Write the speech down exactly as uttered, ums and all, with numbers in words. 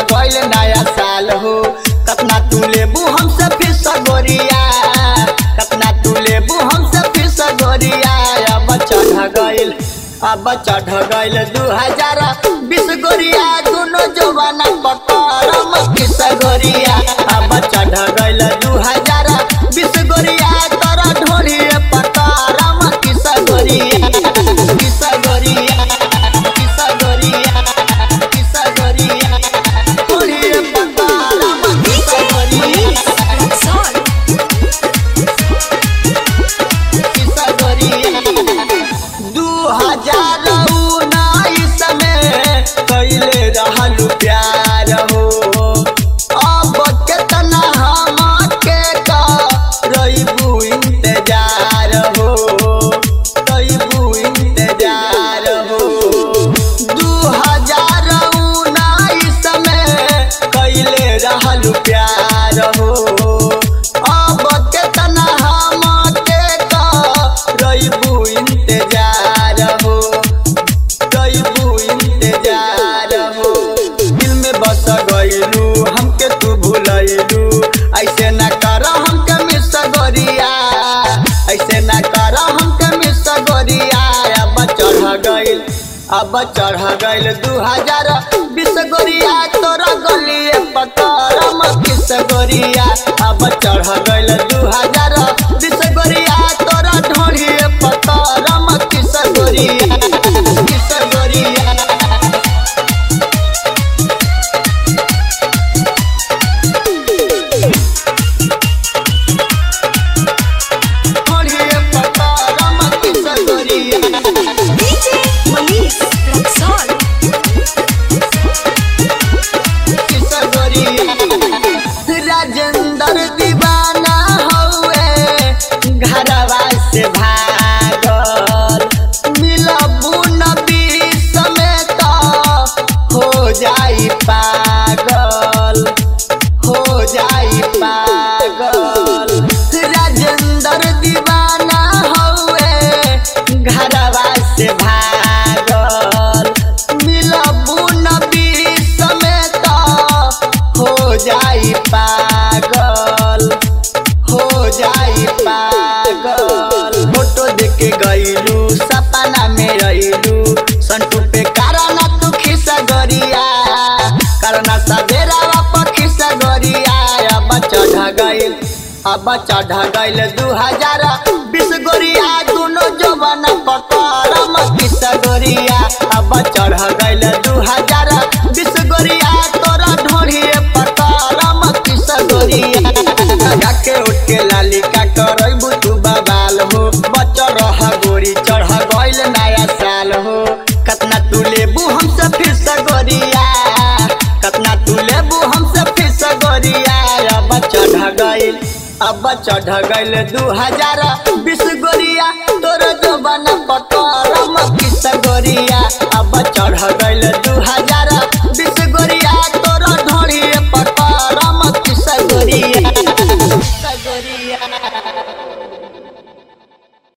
गइल नया साल हो। कतना तू लेबू हमसे फिर सगोरिया, कतना तू लेबू हमसे फिर सगोरिया। अब चढ़ गइल अब चढ़ गइल दू हजार बीस गोरिया, दोनों जवाना पकड़म किस गोरिया। अब चढ़ गइल दू हजार बीस गोरिया, तोरा ढोली पकड़म किस गोरिया, किस गोरिया, किस गोरिया, किस गोरिया, ढोली पकड़म किस गोरिया, किस गोरिया। दू हजार उन्नीस में कैले रहलू प्यार हो, अब केतना हमके करबू इंतजार हो, करबू इंतजार हो। दू हजार उन्नीस में कैले रहलू प्यार हो, अब केतना हमके करबू इंतजार हो, करबू इंतजार हो। दिल में बस गइलू हमके तू भूलैलू, ऐसे न कर हमके मिस गोरिया, ऐसे न कर हमके मिस गोरिया। अब चढ़ गइल अब चढ़ गइल दू हजार बीस गोरिया, तोरा गलिए पकड़म किस गोरिया। अब चढ़ गइल दू हजार बीस गोरिया, तोरा ढोलिए पकड़म किस गोरिया, किस गोरिया। ढोलिए पकड़म किस गोरिया। डीजे मनीष रक्सौल। किस गोरिया। राजेंद्र दीवाना हौए घरवा से भागल, मिलबू नबी समेत हो जाई पागल, हो जाई पागल। राजेंद्र दीवाना हौए घरवा से भागल, मिलबू नबी समेत हो जाई पागल, हो जाई पागल। फोटो देख के गइलू सपना में रहिलू, संटू पे कारणा तू खिस गोरिया, कारणा सवेरा वाप खिस गोरिया। अब चढ़ गइल अब चढ़ गइल दू हजार बीस गोरिया, दोनों जवान पकड़म किस गोरिया। अब चढ़ गइल दू हजार बीस गोरिया, तोरा ढोलिए पकड़म किस गोरिया। जाके उठ के लाली का करबू तू बवाल हो, बच रह गोरी चढ़ गइल नया साल हो। कतना तू लेबू हमसे फिर सगोरिया, कतना तू लेबू हमसे फिर सगोरिया। अब चढ़ गइल अब चढ़ गइल दू हजार बीस गोरिया, तोर जवान पकड़म किस गोरिया। अब चढ़ गइल दू हजार